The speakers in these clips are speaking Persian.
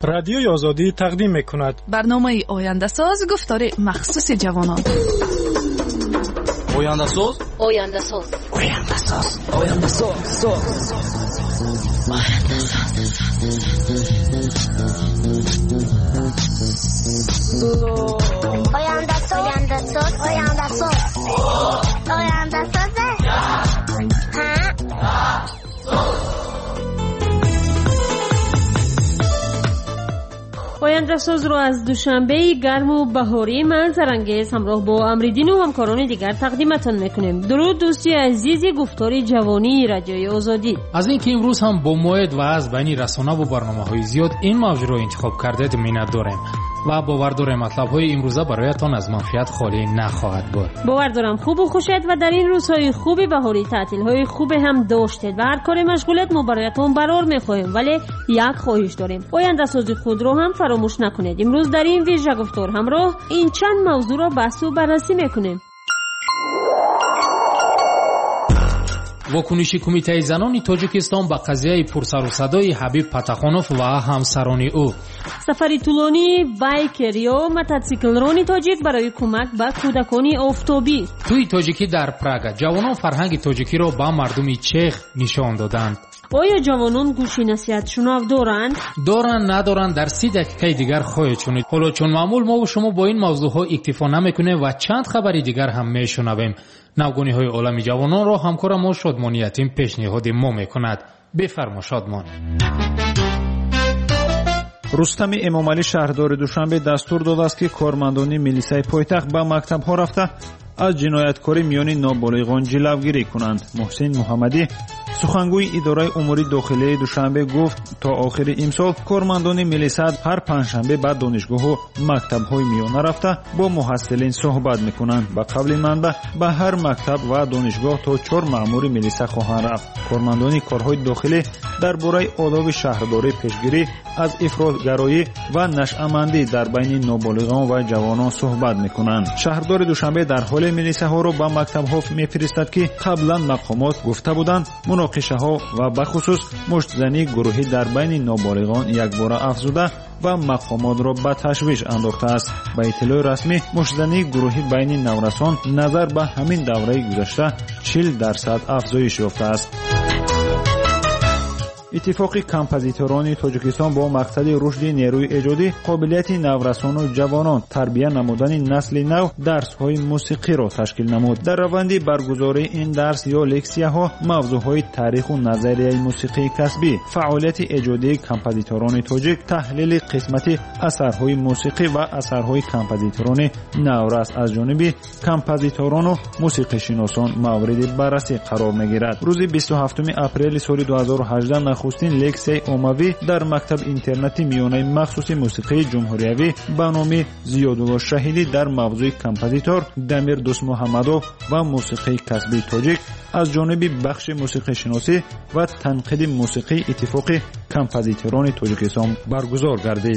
رادیوی آزادی تقدیم می‌کند برنامه آینده ساز گفتار مخصوص جوانان. آینده ساز آینده ساز آینده ساز آینده ساز آینده ساز آینده ساز آینده ساز آینده ساز آینده ساز رو از دوشنبه گرم و بهاری منظرانگیز همراه با امریدین و همکاران دیگر تقدیمتان میکنیم. درود دوستی عزیز گفتاری جوانی رادیوی آزادی. از اینکه امروز هم با موعد و از بین رسانه و برنامه‌های زیاد این موضوع رو انتخاب کردید منت داریم و باور دارم مطلب‌های امروزه برایتان از منفعت خالی نخواهد بود. باور دارم خوب و خوشت و در این روزهای خوب بهاری تعطیل‌های خوب هم داشتید و هر کاری مشغولت ما برایتان برار می‌خواهیم، ولی یک خواهش داریم. آینده ساز خود رو هم فراموش نکنید. امروز در این ویژه گفتار همراه این چند موضوع را بحث و بررسی می‌کنیم. واکنش کمیته زنان تاجیکستان به قضیه پرسر و صدای حبیب پتاخونوف و همسران او. سفری طولانی بایکر یا موتورسیکلران تاجیک برای کمک به کودکان آفتابی. توی تاجیکی در پراگ جوانان فرهنگ تاجیکی را به مردم چخ نشان دادند. آیا جوانان گوشی نصیحت شنو دارند؟ ندارند در 30 دقیقه دیگر خواهید شنید. حالا چون معمول ما و شما با این موضوع ها اکتفا نمیکنیم و چند خبری دیگر هم میشنویم. نوگانی های عالم جوانان را همکار ما شادمان یتیم پیشنهاد ما میکند. بفرما شادمان. رستم امامعلی شهردار دوشنبه دستور داده است که کارمندان میلیسای پایتخت به مکتب‌ها رفته از جنایتکاری میان نابالغان جلوگیری کنند. محسن محمدی سخنگوی اداره امور داخلی دوشنبه گفت تا آخر امسال کارمندان میلیسا هر پنجشنبه به دانشگاه و مکتب‌های میانه رفته با محصلین صحبت میکنند. به قول منبع به هر مکتب و دانشگاه تا 4 مأمور میلیسا خواهند رفت. کارمندان کارهای داخلی درباره آداب شهرداری پیشگیری از افراطگرایی و نشأه‌مندی در بین نابالغان و جوانان صحبت میکنند. شهردار دوشنبه در حال میلیساها را به مکتب‌ها میفرستد که قبلا مقامات گفته بودند مناقشه‌ها و به خصوص مشت‌زنی گروهی در بین نابالغان یکباره افزوده و مقامات را به تشویش انداخته است. به اطلاع رسمی مشت‌زنی گروهی بین نورسان نظر به همین دوره گذشته 40% افزایش یافته است. اتفاق کمپوزیتوران تاجیکستان با مقصد رشد نیروی ایجادی قابلیت نورسان و جوانان تربیت نمودن نسل نو درس‌های موسیقی را تشکیل نمود. در روند برگزاری این درس یا لکسیه‌ها موضوع‌های تاریخ و نظریه موسیقی کسبی، فعالیت ایجادی کمپوزیتوران تاجیک، تحلیل قسمت اثرهای موسیقی و اثرهای کمپوزیتوران نورس از جانب کمپوزیتوران و موسیقی شناسان مورد بررسی قرار می‌گیرد. روز 27 اپریل سال 2018 نخستین لکسیه عمومی در مکتب اینترنتی میانه مخصوص موسیقی جمهوریوی به نام زیادالله شهیدی در موضوع کمپوزیتور دمیر دوست محمدوف و موسیقی کسبی تاجیک از جانب بخش موسیقی شناسی و تنقید موسیقی اتفاق کمپوزیتوران تاجیکستان برگزار گردید.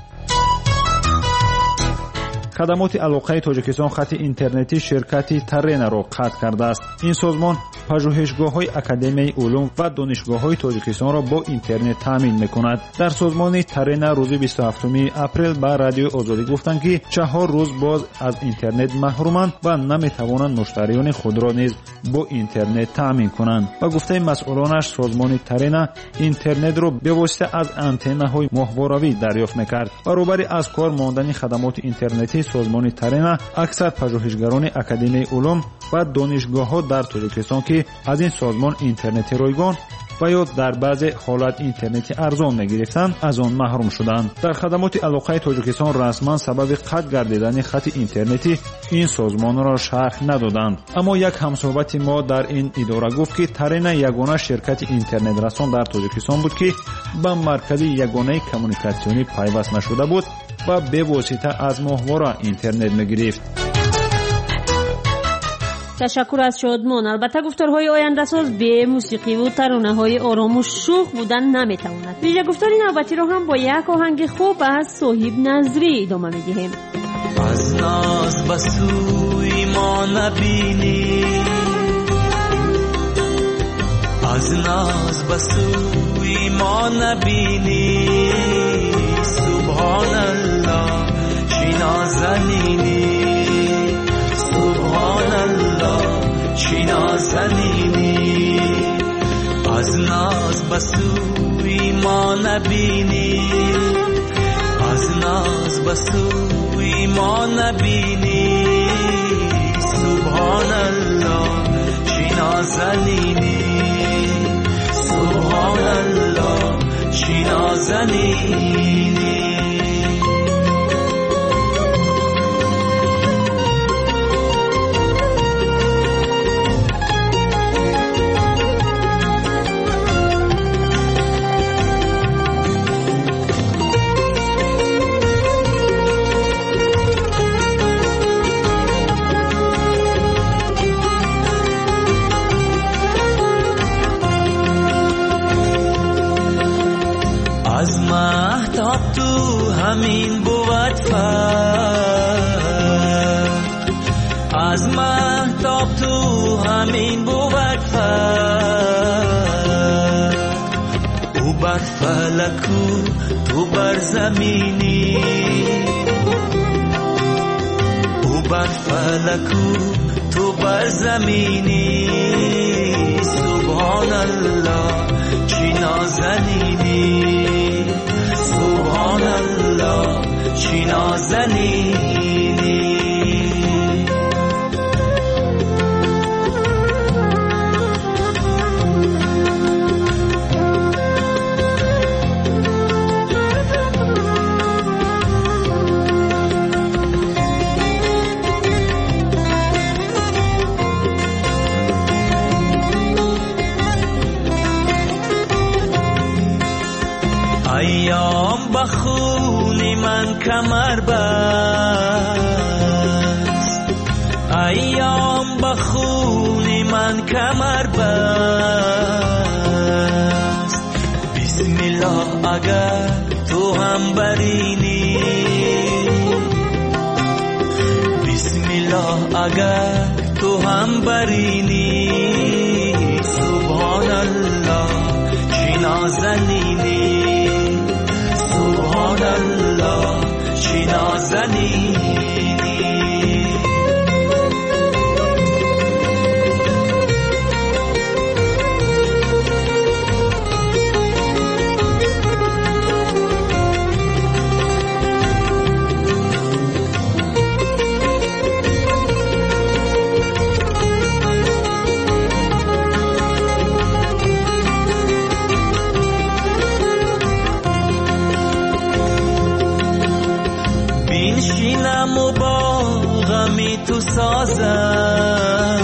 خدمات علاقه تاجیکستان خط اینترنتی شرکت ترین را قطع کرده است. این سازمان پژوهشگاه‌های اکادمی علوم و دانشگاه‌های تاجیکستان را با اینترنت تامین می‌کند. در سازمان ترین روز 27 اپریل به رادیو آزادی گفتند که 4 روز باز از اینترنت محرومند و نمی‌توانند مشتریان خود را نیز با اینترنت تامین کنند. با گفته مسئولانش سازمان ترین اینترنت را به واسطه از آنتن‌های ماهواره‌ای دریافت می‌کرد. برابر از کار ماندن خدمات اینترنتی سازمان ترین اکثر پژوهشگران اکادمی علوم و دانشگاه‌ها در تاجیکستان که از این سازمان اینترنت رایگان و یا در بعض حالت اینترنت ارزان می‌گرفتند از آن محروم شدند. در خدمات علاقه تاجیکستان رسما سبب قطع گردیدن خط اینترنتی این سازمان را شرح ندادند. اما یک همصحبت ما در این اداره گفت که ترین یگانه شرکت اینترنت رسان در تاجیکستان بود که به مرکز یگانه کمیونیکاسیونی پیوست نشده بود و به واسطه از ماهواره اینترنت می‌گرفت. تشکر از شادمان. البته گفتارهای آینده ساز به موسیقی و ترانه‌های آرام و شوخ بودن نمیتواند. ویژه گفتار نوبتی رو هم با یک آهنگ خوب از صاحب نظری ادامه میدیم. از ناز به سوی ما نبینی، از ناز به سوی ما نبینی، نازنینی سبحان الله چی نازنینی از ناز بسوی ما نبینی از ناز بسوی ما نبینی سبحان الله چی نازنینی سبحان الله چی نازنینی از مهتاب تو همین بود فرق از مهتاب تو همین بود فرق او بر فلکو تو بر زمینی او بر فلکو تو بر زمینی سبحان الله چی نازنینی سبحان الله چی نازنینی ایام بخونی من کمر بست ایام بخونی من کمر بست بسم الله اگر تو هم برینی بسم الله اگر تو هم برینی سبحان الله چی نازنینی سبحان الله چی نازنینی بنشینم و با غمی تو سازم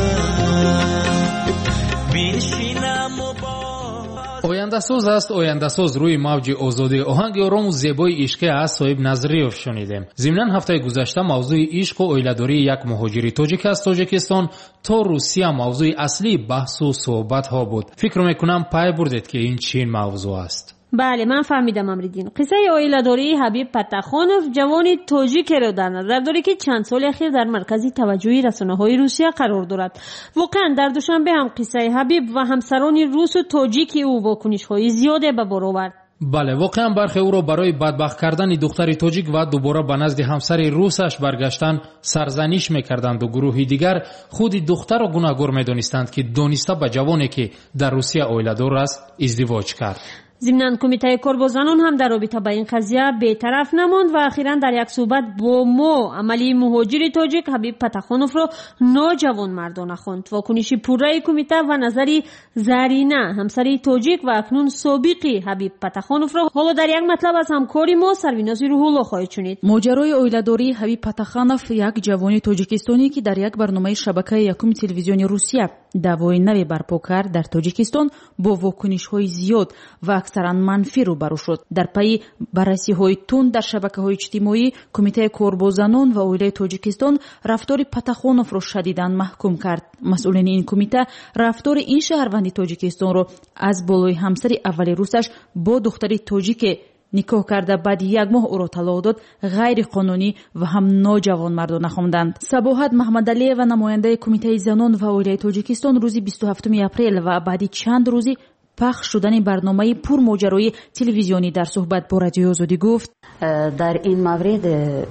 بنشینم و با ояндасоз аст ояндасоз рӯи мавҷи озодӣ оҳанги орому зебои ишқи аз соҳиб назриёв шунидем. зимнан ҳафтаи гузашта мавзӯи ишқу оиладории як муҳоҷири тоҷик аз тоҷикистон то русия мавзӯи аслии баҳсу суҳбатҳо буд. фикр мекунам пай бурдед ки ин чин мавзӯъ аст. بله من فهمیدم امریدین. قصه اویلاداری حبیب پتاخونوف جوانی توجیک را در نظر داری که چند سال اخیر در مرکز توجه رسانه‌های روسیه قرار دارد. واقعا در دوشنبه هم قصه حبیب و همسران روس و توجیک او واکنش‌های زیاده به بار آورد. бале воқеан бархе ӯро барои бадбахт кардани духтари тоҷик ва дубора ба назди ҳамсари русаш баргаштан сарзаниш мекарданду гурӯҳи дигар худи духтарро гунаҳгор медонистанд ки дониста ба ҷавоне ки дар русия оиладор аст издивоҷ кард. ضمناً کمیته کار با زنان هم در رابطه با این قضیه بی‌طرف نماند و اخیراً در یک صحبت با ما عملی مهاجر تاجیک حبیب پتاخونوف را نوجوان مردانه خواند. واکنشی پوررأی کمیته و نظری زرینه همسری تاجیک و اکنون سابقی حبیب پتاخونوف را حالا در یک مطلب از همکاری ما سرویناز روح‌الله خواهید شنید. ماجرای اویلاداری حبیب پتاخونوف یک جوان تاجیکستانی که در یک برنامه شبکه یکم تلویزیون روسیه دعوای نوی برپا کرد در تاجیکستان با واکنش‌های زیاد و اکثرا منفی روبرو شد. در پی بررسی‌های تند در شبکه‌های اجتماعی کمیته کار با زنان و اویلای تاجیکستان رفتار پتاخونوف را شدیداً محکوم کرد. مسئولین این کمیته رفتار این شهروند تاجیکستان را از بالای همسر اولی روسش با دختری تاجیک نکاح کرده بعد یک ماه او را طلاق داد غیر قانونی و هم نوجوان مردانه خواندند. صباحت محمدعلی و نماینده کمیته زنان و اویلای تاجیکستان روز 27 اپریل و بعد چند روزی پخش شدن برنامه پرماجرای تلویزیونی در صحبت با رادیو آزادی گفت در این مورد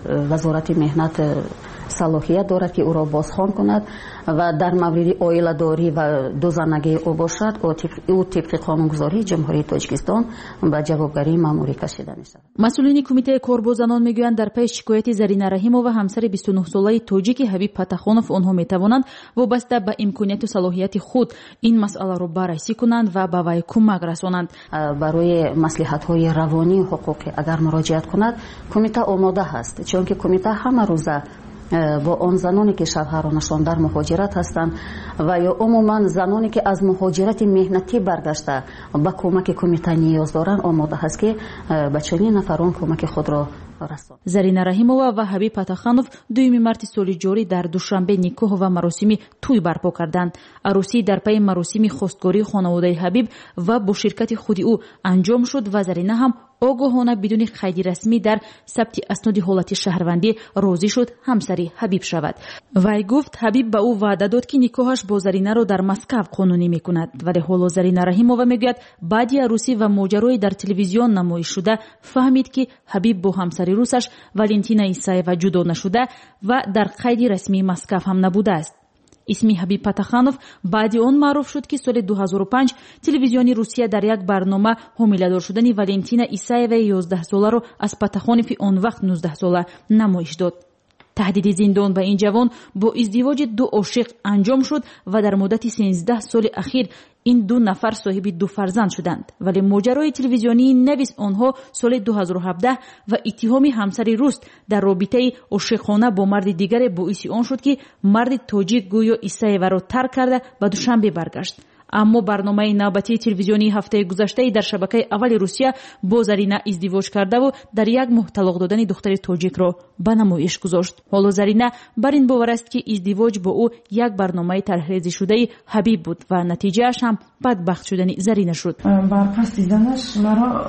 وزارت مهنت صلاحیت دارد که او را بازخوان کند و در مورد عائله داری و دوزانگی او باشد او طبق قانونگذاری جمهوری تاجیکستان به جوابگری ماموری کشیده می‌شود. مسئولین کمیته کار با زنان میگویند در پی شکایت زرینه رحیمова همسر 29 ساله تاجیک حبیب پاتاخونов آنها میتوانند وابسته به امکانیت و صلاحیت خود این مسئله را بررسی کنند و به وی کمک رسانند. برای مصلحت‌های روانی و حقوقی اگر مراجعت کند کمیته آماده است، چون که کمیته همه روزه با آن زنانی که شوهرانشان در مهاجرت هستند و یا عموما زنانی که از مهاجرت مهنتی برگشته به کمک کمیته نیاز دارند آماده هست که به چنین نفران کمک خود را رساند. زرینه رحیمова و حبیب پاتاخونов 2 مارت سال جاری در دوشنبه نیکاه و مراسم توی برپا کردند. عروسی در پی مراسم خواستگاری خانواده حبیب و با شرکت خود او انجام شد و زرینه هم آگاهانه بدون قید رسمی در ثبت اسناد حالت شهروندی راضی شد همسری حبیب شود. وی گفت حبیب به او وعده داد که نکاحش با زرینه را در مسکو قانونی میکند، ولی حالا زرینه رحیمова میگوید بعد عروسی و ماجرای در تلویزیون نمایش شده فهمید که حبیب با همسر روسش ولنتینا ایسایوا جدا نشده و در قید رسمی مسکو هم نبوده است. اسمی حبیب پاتاخونov بعد آن معروف شد که سال 2005 تلویزیون روسیه در یک برنامه حامله‌دار شدن ولنتینا ایسایوا 11 ساله را از پاتاخونوف آن وقت 19 ساله نمایش داد. تهدید زندان به این جوان با ازدواج 2 عاشق انجام شد و در مدت 13 سال اخیر این 2 نفر صاحب 2 فرزند شدند، ولی ماجرای تلویزیونی نویس آنها سال 2017 و اتهام همسر روس در رابطه عاشقانه با مرد دیگر باعث آن شد که مرد تاجیک گویا ایسایوا را ترک کرده و دوشنبه برگشت. اما برنامه نوبتی تلویزیونی هفته گذشته در شبکه اول روسیه با زرینه ازدواج کرده و در یک ماه طلاق دادن دختر تاجیک را به نمایش گذاشت. حالا زرینه بر این باور است که ازدواج با او یک برنامه طرحریزی شده حبیب بود و نتیجهش هم بدبخت شدن زرینه شد. برخواست زنش مرا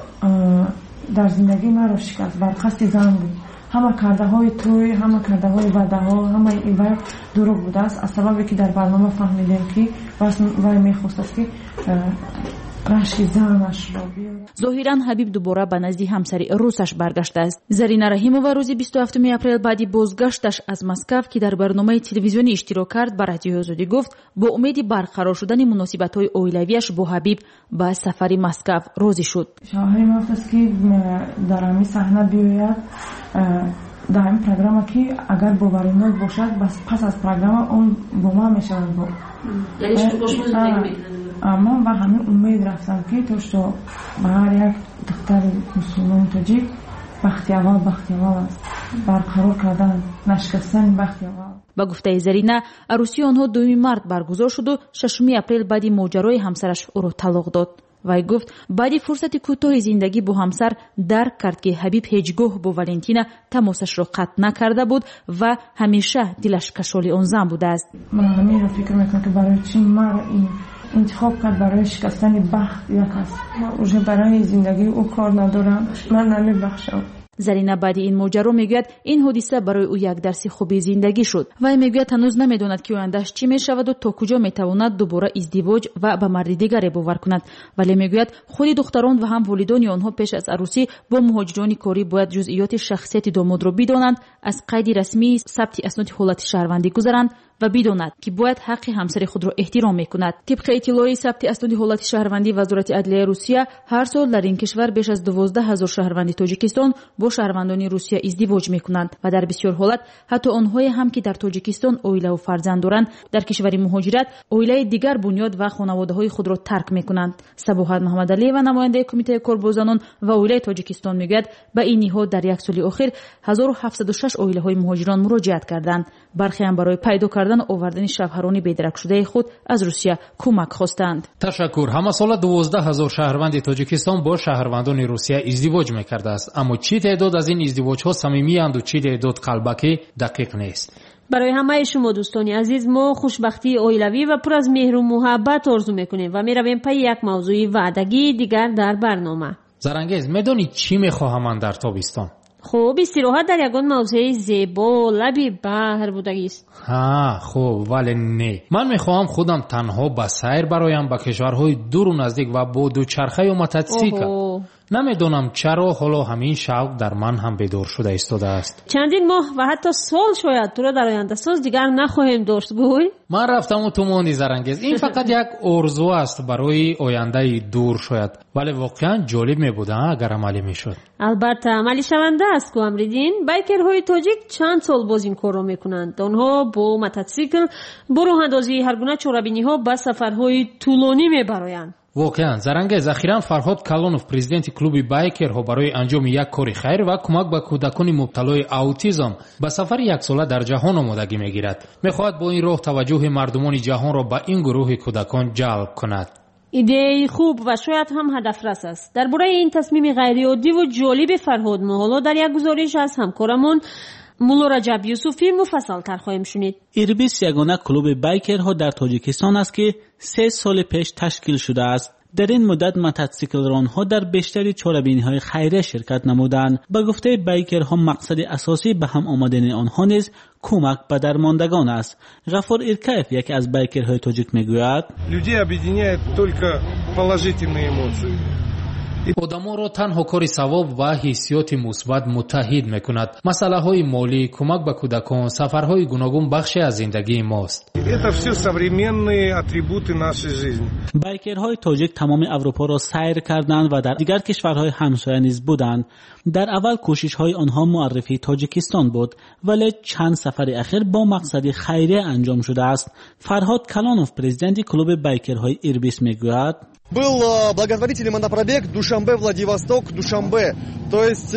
در زندگی مرا شکست، برخواست زن بود. همه کرده های توی، همه کرده های وعده ها، همه این دروغ بوده است. از سببی که در برنامه فهمیدیم که وی میخواست است که رشک زنش را بیاد. ظاهرا حبیب دوباره به نزد همسر روسش برگشته است. زرینه رحیمова روز 27 اپریل بعد بازگشتش از مسکو که در برنامه تلویزیونی اشتراک کرد به رادیو آزادی گفت با امید برقرار شدن مناسبت‌های عائلویش با حبیب به سفر مسکو راضی شد. شاهی است که در همین صحنه بیاید در این پروگرام که اگر باورناک باشد پس از پروگرام اون با ما میشود با اما و همین امید رفتم که تو به هر یک دختر مسلمان تاجیک بختیوار است برقرار کردن نشکستن بختیوار. با گفته زرینه عروسی آنها 2 مارت برگزار شد و 6 اپریل بعد ماجرای همسرش او را طلاق داد. وی گفت بعد فرصت کوتاه زندگی با همسر درک کرد که حبیب هیچگاه با ولنتینا تماسش را قطع نکرده بود و همیشه دلش کشال آن زن بوده است. من همین رو فکر میکنم که برای چی مرا این انتخاب کرد برای شکستن بخت یک است. من برای زندگی او کار ندارم، من نمیبخشم. زرینه بعد این ماجرا میگوید این حادثه برای او یک درس خوبی زندگی شد. وی میگوید هنوز نمیداند که آیندهش چی میشود و تا کجا میتواند دوباره ازدواج و به مرد دیگری باور کند، ولی میگوید خود دختران و هم والدان آنها پیش از عروسی با مهاجران کاری باید جزئیات شخصیت داماد را بدانند، از قید رسمی ثبت اسناد حالت شهروندی گذرند و بداند که باید حق همسر خود را احترام میکند. طبق اطلاع ثبت اسناد حالت شهروندی وزارت عدلیه روسیه هر سال در این کشور بیش از 12,000 شهروند تاجیکستان با شهروندان روسیه ازدواج میکنند و در بسیار حالت حتی آنهای هم که در تاجیکستان عائله و فرزند دارند در کشور مهاجرت عائله دیگر بنیاد و خانواده‌های خود را ترک میکنند. صباحت محمدعلی و نماینده کمیته کار با زنان و عائله تاجیکستان میگوید به این نهاد در یک سال اخیر 1706 عائله‌های مهاجران مراجعت کردند. برخی هم برای پیدا کردن آوردن شوهران بیدرک شده خود از روسیه کمک خواستند. تشکر. همه سال 12,000 شهروند تاجیکستان با شهروندان روسیه ازدواج میکرده است، اما چی تعداد از این ازدواج ها صمیمی اند و چی تعداد قلبکی دقیق نیست. برای همه شما دوستان عزیز ما خوشبختی عائلوی و پر از مهر و محبت آرزو میکنیم و میرویم پی یک موضوع وعدگی دیگر در برنامه. زرانگیز میدونی چی میخواهم من در تابستان؟ خب استراحت در یگان موضع زیبا لبی بحر بودگیست. خب ولی نه، من میخواهم خودم تنها با سیر برایم به کشورهای دور و نزدیک و با دوچرخه و موتورسیکل. نمیدونم چرا حالا همین شوق در من هم بدور شده ایستاده است. چندین ماه و حتی سال شاید تو را در آینده ساز دیگر نخواهیم داشت. گوی من رفتم و تو ماندی زرنگیز. این فقط یک آرزو است برای آینده دور شاید، ولی واقعا جالب میبود اگر عملی میشد. البته عملی شونده است که امریدین. بایکرهای تاجیک چند سال باز این کار را میکنند. آنها با موتورسیکل با راه اندازی هر گونه چهاربینی ها به سفرهای طولانی میبرایند. واقعا زرنگیز. اخیراً فرهاد کلонов президенти клуби байкерҳо барои анҷоми як кори хайр ва кӯмак ба кӯдакони мубталои аутизм ба сафари яксола дар ҷаҳон омодагӣ мегирад. мехоҳад бо ин роҳ таваҷҷӯҳи мардумони ҷаҳонро ба ин гурӯҳи кӯдакон ҷалб кунад. ایده خوب و شاید هم هدفرس است. درباره این تصمیم غیرعادی و جالب فرهاد ما حالا در یک گزارش از همکارمون مولا رجب یوسفی مفصل تر خواهیم شنید. ایربیس یگانه کلوب بایکرها در تاجیکستان است که 3 سال پیش تشکیل شده است. در این مدت موتورسیکل رانها در بیشتری چهاربینی‌های خیریه شرکت نمودند. به گفته بایکرها مقصد اساسی به هم آمدن آنها نیز کمک به درماندگان است. غفور ایرکایف یکی از بایکرهای تاجیک میگوید: людей объединяет только положительные эмоции. одаморо танҳо кори савоб ва ҳиссиёти мусбат муттаҳид мекунад. масъалаҳои молӣ, кӯмак ба кӯдакон, сафарҳои гуногун бахше аз зиндагии мост. Это всё современные атрибуты нашей жизни. بایکرهای تاجیک تمام اروپا را سیر کردند و در دیگر کشورهای همسایه نیز بودند. در اول کوشش‌های آنها معرفی تاجیکستان بود، ولی چند سفر اخیر با مقصد خیریه انجام شده است. فرهاد کلонов президенти клуби байкерهای ایربیس میگوید: Был благотворительный монопробег Душанбе-Владивосток, Душанбе. То есть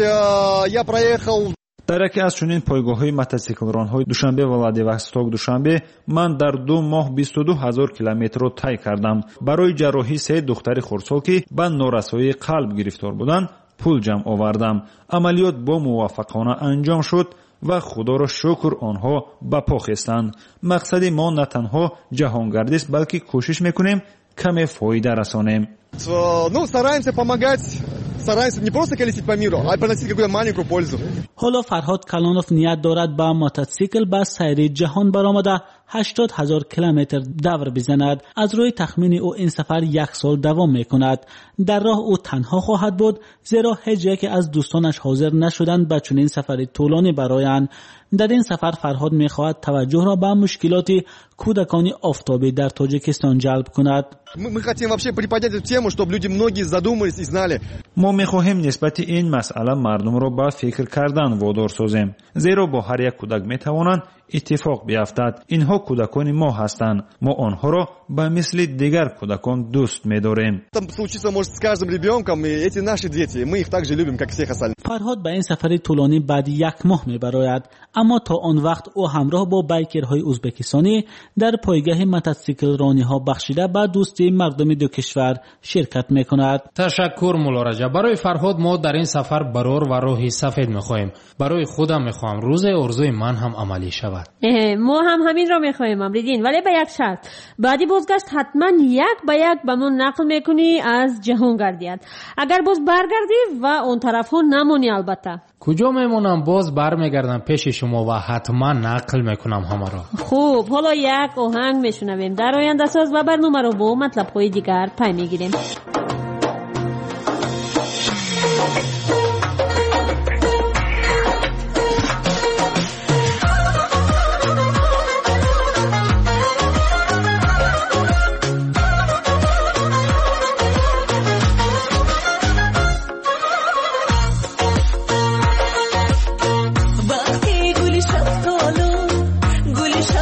я проехал. در یکی از چنین پایگاه‌های موتورسیکلران‌های دوشنبه و ولادیوستوک دوشنبه من در 2 ماه 22,000 کیلومتر را طی کردم. برای جراحی 3 دختر خردسال که به نارسایی قلب گرفتار بودند پول جمع آوردم. عملیات با موفقانه انجام شد و خدا را شکر آنها به پا خستند. مقصد ما نه تنها جهانگردی است بلکه کوشش میکنیم کمی فایده رسانیم. стараемся помогать, стараемся не просто колесить по миру, а приносить какую-то маленькую пользу. حالا فرهاد کلонов نیت دارد با موتورسیکل به سیر جهان برآمده 80,000 کیلومتر دور بزند. از روی تخمین او این سفر 1 سال دوام میکند. در راه او تنها خواهد بود، زیرا هیچ یک از دوستانش حاضر نشدند به چنین سفر طولانی برایند. در این سفر فرهاد میخواهد توجه را به مشکلات کودکان آفتابی در تاجیکستان جلب کند. Мы хотим вообще приподнять эту тему, чтобы люди многие задумались и знали. ما میخواهیم نسبت این مسئله مردم را به فکر کردن وادار سازیم، زیرا با هر یک کودک میتوانند اتفاق بیفتد. اینها کودکان ما هستند. ما آنها را به مثل دیگر کودکان دوست می‌داریم. Там случится может с каждым ребенком, и эти наши дети, мы их также любим, как всех остальных. فرهاد به این سفر طولانی بعد 1 ماه میبراید، اما تا آن وقت او همراه با بایکرهای ازبکستانی در پایگاه موتورسیکل رانی ها بخشیده به دوستی مردم دو کشور شرکت میکند. تشکر مولا رجب. برای فرهاد ما در این سفر برور و راهی سفید میخواهیم. برای خودم میخواهم روز ارزوی من هم عملی شود. ما هم همین را میخواهیم امریدین، ولی به یک شرط. بعدی بازگشت حتما 1 به 1 به من نقل میکنی از جهان گردید. اگر باز برگردی و اون طرف ها نمونی البته. کجا میمونم؟ باز برمیگردم پیش شما و حتما نقل میکنم همه را. خوب، حالا یک آهنگ میشنویم. در آینده ساز و برنامه رو با مطلب های دیگر پی میگیریم.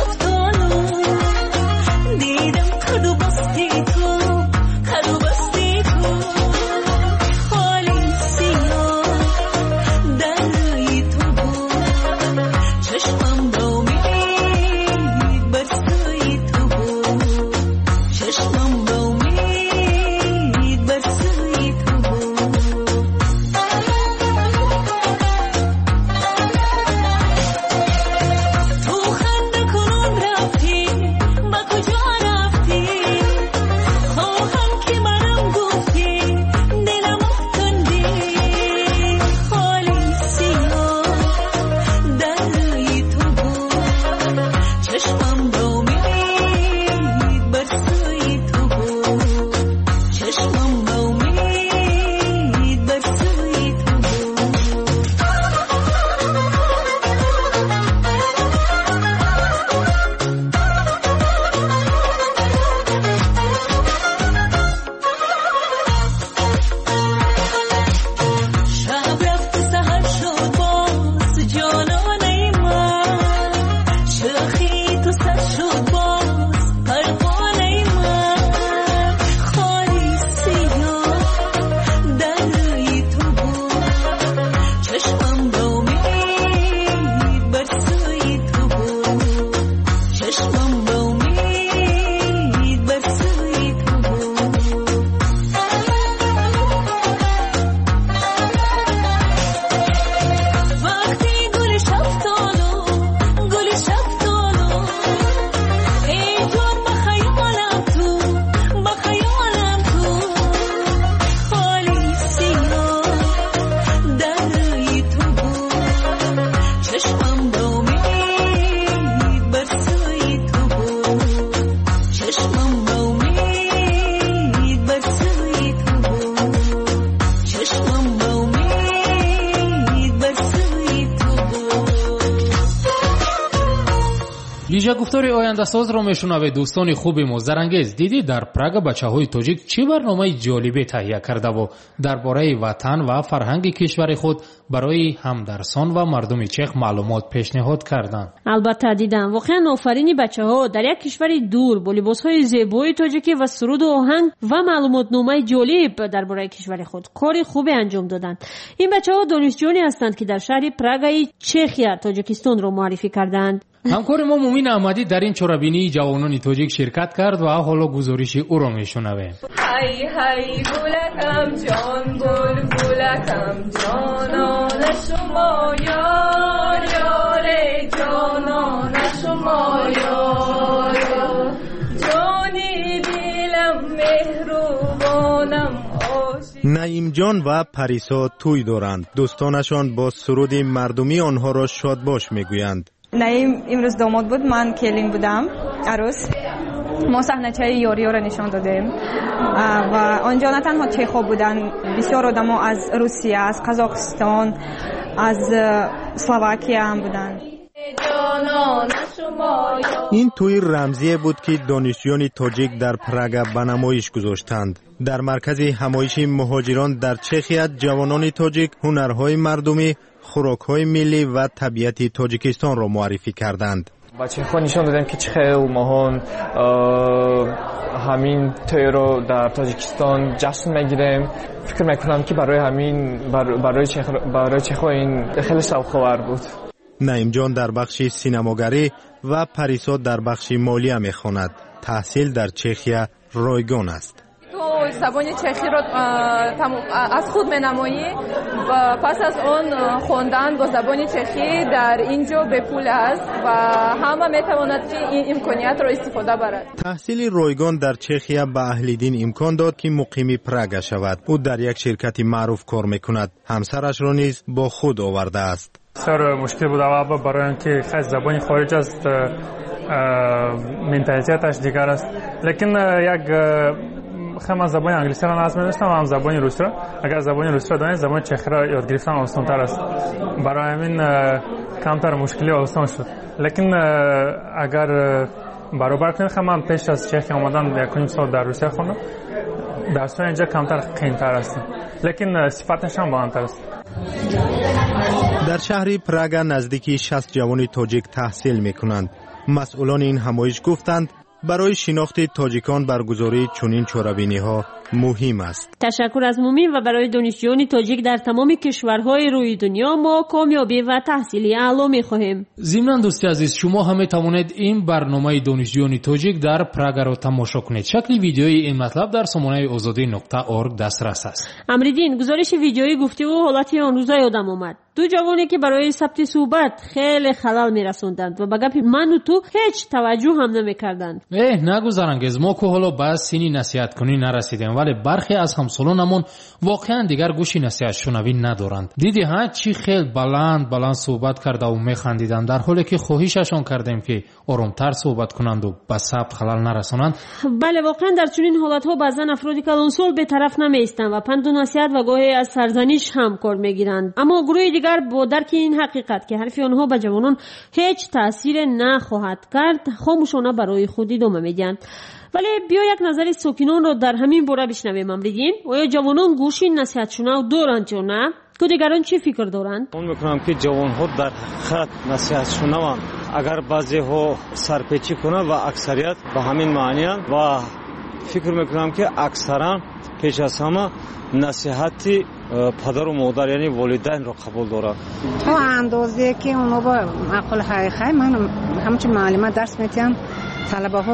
دیدم کدو بستی تو، کدو بستی натиҷа гуфтори ояндасозро мешунавед. дӯстони хуби мо, зарангез дидӣ дар Прага бачаҳои тоҷик чӣ барномаи ҷолибе таҳия кардаву дар бораи ватан ва фарҳанги кишвари худ барои ҳамдарсон ва мардуми чех маълумот пешниҳод карданд. албатта дидам. воқеан офарини бачаҳо дар як кишвари дур бо либосҳои зебои тоҷикӣ ва суруду оҳанг ва маълумотномаи ҷолиб дар бораи кишвари худ кори хубе анҷом доданд. ин бачаҳо донишҷӯёне ҳастанд ки дар шаҳри Прагаи Чехия тоҷикистонро муаррифӣ карданд. ҳамкори мо Мумин Аҳмадӣ дар ин чорабинии ҷавонони тоҷик ширкат кард ва ҳоло гузориши ӯро мешунавем. ҳай ҳай гулакам ҷон гул гулакам ҷонон шумо ёр ёре ҷонон шумо ёр ҷони дилам меҳрубонам. наимҷон ва парисо тӯй доранд. дӯстонашон бо суруди мардумӣ онҳоро шодбош мегӯянд. наим имрӯз домод буд, ман келин будам, арӯс. мо саҳначаи ёриёро нишон додем ва онҷо на танҳо чехо буданд, бисёр одамо аз Русия, аз Қазоқистон, аз Словакия ҳам буданд. ин тӯи рамзие буд ки донишҷӯёни тоҷик дар Прага ба намоиш гузоштанд. дар маркази ҳамоиши муҳоҷирон дар Чехия ҷавонони тоҷик ҳунарҳои мардумӣ, хӯрокҳои миллӣ ва табиати тоҷикистонро муаррифӣ карданд. ба чехҳо нишон додем ки чӣ хел моҳон ҳамин тӯйро дар Тоҷикистон ҷашн мегирем. фикр мекунам ки барои чехҳо ин хеле шавқовар буд. наимҷон дар бахши синамогарӣ ва парисо дар бахши молия мехонад. таҳсил дар Чехия ройгон аст. забони чехиро аз худ менамоӣ, пас аз он хондан бо забони чехӣ дар инҷо бепул аст ва ҳама метавонад ки ин имкониятро истифода барад. таҳсили ройгон дар Чехия ба аҳлидин имкон дод ки муқими Прага шавад. ӯ дар як ширкати маъруф кор мекунад. ҳамсарашро низ бо худ оварда аст. бисёр мушкил буд аввал барои он ки забони хориҷ аст, менталитеташ дигар аст. лекин як хема забони англисиро аз медоштам, ҳам забони русиро. агар забони русиро донед, забони чехиро ёд гирифтан осонтар аст. барои ҳамин камтар мушкилӣ осон шуд. лекин агар баробар кунем, ман пеш аз Чехия омадан 1.5 сол дар Русия хондам. дарсҳои инҷа камтар қиинтар аст, лекин сифаташ ҳам баландтар аст. дар шаҳри Прага наздики 60 ҷавони тоҷик таҳсил мекунанд. масъулони ин ҳамоиш гуфтанд барои шинохти тоҷикон баргузории чунин чорабиниҳо муҳим аст. ташаккур аз Мумин ва барои донишҷӯёни тоҷик дар тамоми кишварҳои рӯи дунё мо комёбӣ ва таҳсили аъло мехоҳем. зимнан дӯсти азиз, шумо ҳам метавонед ин барномаи донишҷӯёни тоҷик дар Прагаро тамошо кунед. шакли видеои ин матлаб дар сомонаи озодӣ.орг дастрас аст. амридин, гузориши видеои гуфтигӯ ҳолати он рӯза ёдам омад. ду ҷавоне ки барои сабти суҳбат хеле халал мерасонданд ва ба гапи ману ту ҳеҷ таваҷҷӯҳ ҳам намекарданд. нагӯ Зарангез, мо ку ҳоло ба сини насиҳаткунӣ нарасидем, вале бархе аз ҳамсолонамон воқеан дигар гӯши насиҳатшунавӣ надоранд. диди чӣ хел баланд суҳбат кардаву механдиданд, дар ҳоле ки хоҳишашон кардем ки оромтар суҳбат кунанду ба сабт халал нарасонанд. бале, воқеан дар чунин ҳолатҳо баъзан афроди калонсол бетараф намеистанд ва панду насиҳат ва гоҳе аз сарзаниш ҳам кор мегиранд. аммо гурӯҳи дигар бо дарки ин ҳақиқат ки ҳарфи онҳо ба ҷавонон ҳеҷ таъсире нахоҳад кард, хомӯшона барои худ идома медиҳанд. вале биё як назари сокинонро дар ҳамин бора бишнавем. амридин, оё ҷавонон гӯши насиҳатшунав доранд ё на? ку дигарон чӣ фикр доранд? ман мекунам ки ҷавонҳо дар ҳақиқат насиҳатшунаванд. агар баъзеҳо сарпечӣ кунанд ва аксарият ба ҳамин маъниянд ва фикр мекунам ки аксаран пеш аз ҳама насиҳати падару модар, яъне волидайнро қабул дорад. то андозе ки оно ба мақол ҳақиқат, ман ҳамчун муаллима дарс метиҳам, талабаҳо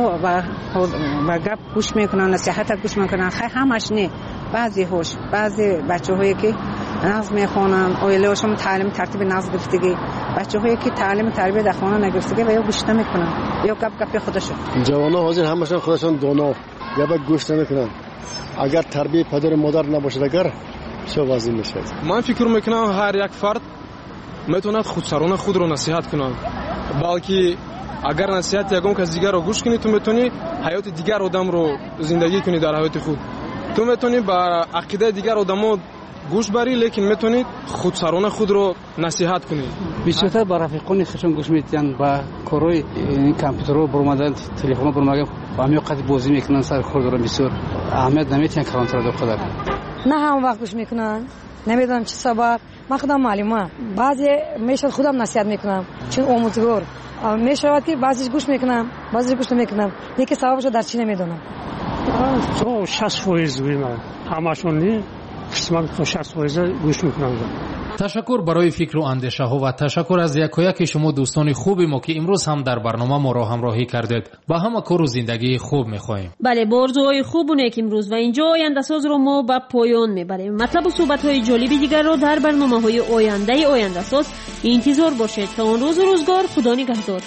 ба гап гӯш мекунанд, насиҳатат гӯш мекунанд. хай ҳамаш не, баъзеҳош, баъзе бачаҳое ки назм мехонанд, оилаҳошон таълими тартиби назм гирифтагӣ, бачаҳое ки таълими тарбия дар хона нагирифтагӣ ва ё гӯш намекунанд, ё гапи худашон. ҷавонон ҳозир ҳамашон худашон доно, гапа гӯш намекунанд. агар тарбияи падару модар набошад, агар чӣ вазъ мешавад? ман фикр мекунам ҳар як фард метавонад худсарона худро насиҳат кунад, балки агар насиҳати ягон кас дигарро гӯш кунӣ, ту метавонӣ ҳаёти дигар одамро зиндагӣ кунӣ дар ҳаёти худ. ту метавонӣ ба ақидаи дигар одамо گوش بری، لیکن میتونید خودسرانه خود رو نصیحت کنید. بیشتر با رفیقان خودشون گوش میدن، با کارهای کامپیوتر برآمدن، تلفن برآمدن، با همین وقت بازی میکنن، سر کار دارن، بسیار اهمیت نمیدن کانتر دو قدر. نه هم وقت گوش میکنن، نمیدونم چه سبب. من خودم معلومه، بعضی میشد خودم نصیحت میکنم چون آموزگار میشود که بعضیش گوش میکنم، بعضیش گوش نمیکنم. یکی سببشو در چی نمیدونم. تو 60% من همشون نی قسمت 60% گوش میکنم. تشکر برای فکر و اندیشه ها و تشکر از یکایک شما دوستان خوبی ما که امروز هم در برنامه ما را همراهی کردید. با همه کار و زندگی خوب میخواهیم. بله، برزوهای خوب و نیک امروز و اینجا آینده ساز رو ما به پایان میبریم. مطلب و صحبت های جالبی دیگر رو در برنامه های آینده ساز انتظار باشید. تا اون روز و روزگار، خدا نگهدار.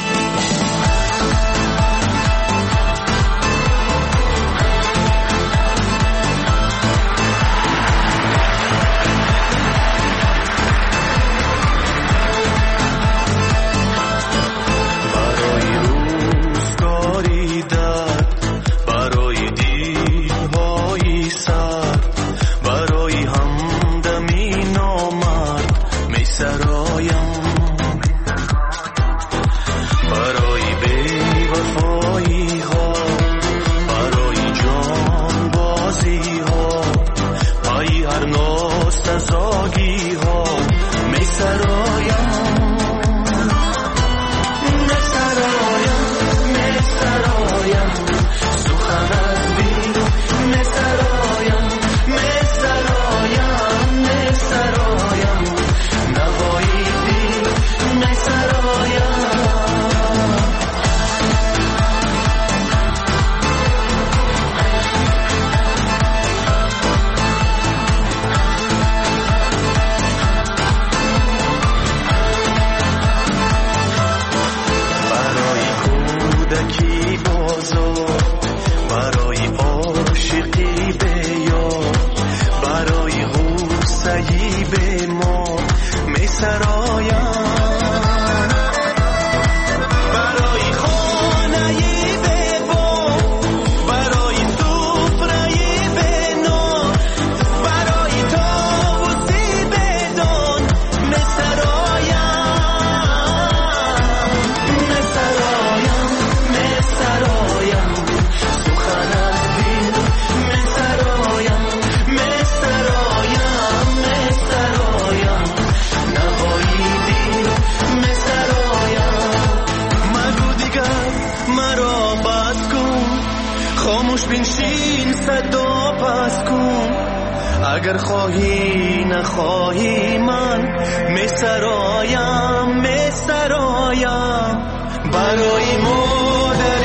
اگر خواهی نخواهی من میسرایم برای مادر